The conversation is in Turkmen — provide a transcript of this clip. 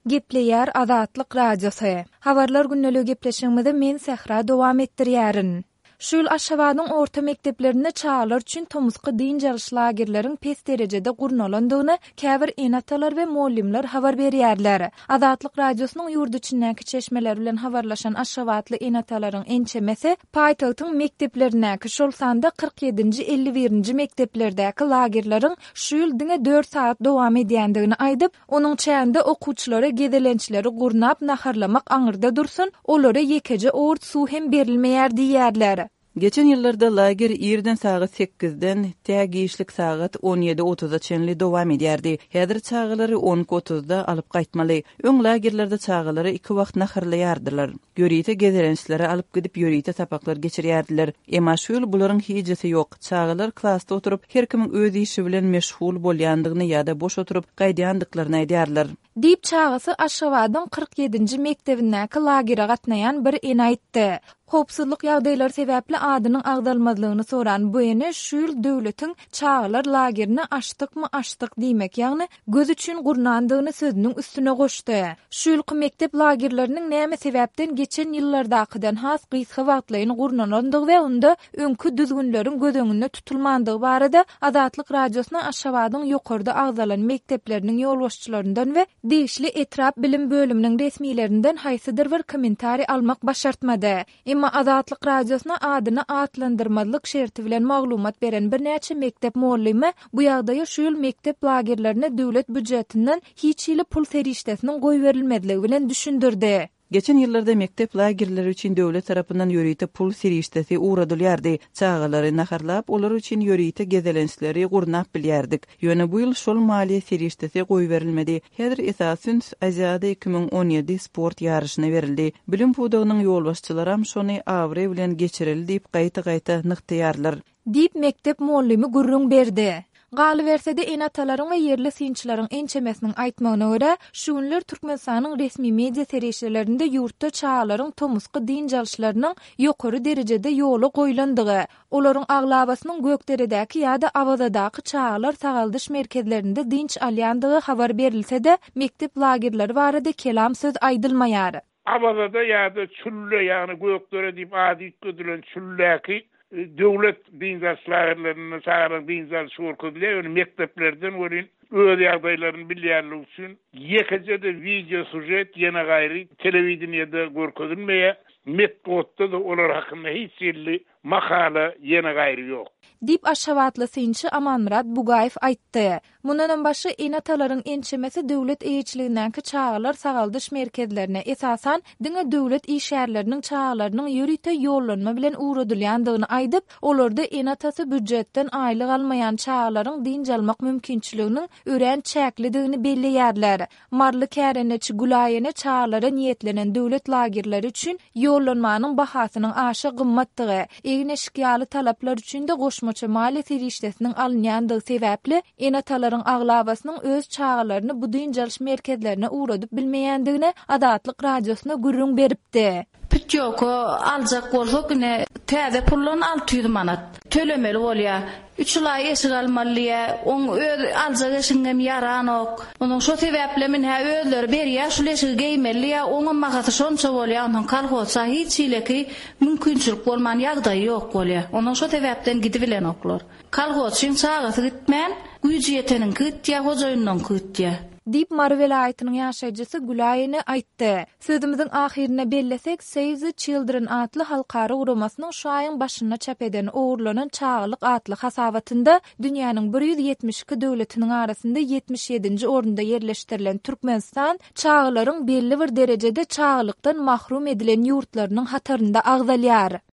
Gepleýär Azatlyk Radiosu. Habarlar günnäli gepleşigimizde men Sehra dowam etdirýärin. Şol Aşgabatyň orta mekdeplerinde çağlar üçin tomuzky din jaryş lagerleriň pes derejede gurnalandygyny käbir enatalar we mollimler habar berýärler. Azatlyk Radiosynyň ýurdu içindäki çeşmeler bilen habarlaşan Aşgabatly enatalaryň ençemesi paýtagtyň mekdeplerindäki şol sanda 47-51-nji mekdeplerdäki lagerleriň şu ýyl 4 saat dowam edýändigini aýdyp, onuň çäňinde okuwçylary gedelençileri gurnap naharlamak aňyrda dursun, olary ýekeje ort suw hem berilmeýär diýýärler. Geçen yıllarda lager ýerden saat 8-den tägişlik saat 17:30-a çenli dowam edýärdi. Häzir çağılary 10:30-da alyp gaýtmaly. Öň lagerlerde çağılary 2 wagt naharlaýardylar. Ýörite gezelençlere alyp gidip ýörite tapaklar geçirýärdiler. Emma şu ýyl bularyň hijesi ýok. Çağılar klasda oturup her kimiň öz işi bilen meşgul bolýandygyny ýa-da boş oturup gaýdýandyklaryny aýdýarlar. Diýip çağısy Aşgabatyň 47-nji mektebindäki lagere gatnaýan bir ene aýtdy. Hopsuzlyk ýagdaýlary sebäpli adynyň agdalmadygyny soran bu ene şu ýyl döwletiň çağlar lagerini açdyk diýmek, ýagny göz üçin gurnandygyny sözüniň üstüne goşdy. Şu ýylky mektep lagerleriniň näme sebäpden geçen ýyllardakydan has gysga wagtlaryny gurnalandygy we onda öňkü düzgünleriň gödeňinde tutulmandygy barada Azatlyk Radiosyna Aşgabatyň ýokarda agdalan mektepleriniň ýolbaşçylaryndan we diýişli etrap bilim bölüminiň resmiýlerinden haýsydyr bir kommentari almak başartmady. Emma Azatlyk Radiosyna adyny atlandyrmalyk şerti bilen maglumat beren bir näçe mektep mollimy bu ýagdaýa şu ýyl mektep lagerlerine döwlet büdjetinden hiç ýyly pul serişdesiniň goý berilmediligi bilen düşündirdi. Geçen yıllarda mektep lagerleri için döwlet tarapyndan ýörite pul serişdesi uğradylýardy. Çağalary naharlap, olar üçin ýörite gezelençleri gurnap bilýärdik. Ýöne bu ýyl şol maliýe serişdesi goý berilmedi. Häzir esasyn Aziýada 2017 sport ýarışyna berildi. Bilim pudagynyň ýolbaşçylaram şony awry bilen geçirildi diýip gaýta nykdýarlar. Diýip mektep mollimy gurrun berdi. Galybersede enatalaryň we yerli synçylaryň ençemesiniň aýtmagyna görä, şu günler Türkmenistanyň resmi media serişlerinde ýurtda çağlaryň tomuzky din jaryşlarynyň ýokary derejede ýoly goýlandygy, olaryň aglabasynyň Gökderedäki ýa-da Awazadaky çağlar sagaldyş merkezlerinde dinç alýandygy habar berilse-de, mektep lagerleri barada kelam söz aýdylmaýar. Awazada ýa-da çülle ýagny Gökdere diýip ady gödülen çülläki döwlet din jarşlaryny sagaryň din jarşy orkudylýar, mekteplerden örin öz ýagdaýlaryny bilýärlik üçin ýekejede video sujet ýene gaýry telewizionyada görkezilmeýär. Mektepde da olar hakynda hiç ýerli makala ýene gaýry ýok. Dip Aşgabatly synçy Amanmurat Bugaýew aýtdy. Mundan başy enatalaryň ençemesi döwlet eýçiligindäki çağlar sagaldyş merkezlerine esasan diňe döwlet işgärleriniň çağlarynyň ýörite ýollanma bilen uğradylýandygyny aýdyp, olarda enatasy büdjetden aýlyk almaýan çağlaryň dinç almak mümkinçiliginiň ören çäklidigini belleýärler. Marly käreneçi Gulaýene çağlara niýetlenen döwlet lagerleri üçin ýollanmanyň bahasynyň aşy gymmatdygy, egneşikýaly talaplar üçin de goşmaça maliýe serişdesiniň alınýandygy sebäpli enatalaryň aglabasynyň öz çağlaryny bu din jaryş merkezlerine uğradyp bilmeýändigine Azatlyk Radiosyna gurrun beripdi. Pütjoko aljak bolsak ne täze pullun 600 manat tölemeli bolýar. 3 ýyl eşik almalyýa, oň öz aljak eşigem ýaranok. Onuň şo sebäple men ha özleri berýär, şu eşigi geýmeliýa, oňa magasy şonça bolýar, onuň kalhosa hiç ýyleki mümkinçilik bolman ýagdaý ýok bolýar. Onuň şo sebäpden gidip bilen oklar. Kalhos şin sagasy gitmän, güýji ýeteniň gitýär, hojaýynyň gitýär. Dip Marw vilayatynyň ýaşaýjysy Gulaýene aýtdy. Sözümizin ahirine bellesek, Save the Children atly halkara uguramasynyň şu aýyň başyna çap eden owurlanan çağlyk atly hasabatynda dünýäniň 172 döwletiniň arasynda 77-nji orunda yerleşdirilen Türkmenistan çağlaryň belli bir derejede çağlykdan mahrum edilen ýurtlarynyň hatarynda agdalýar.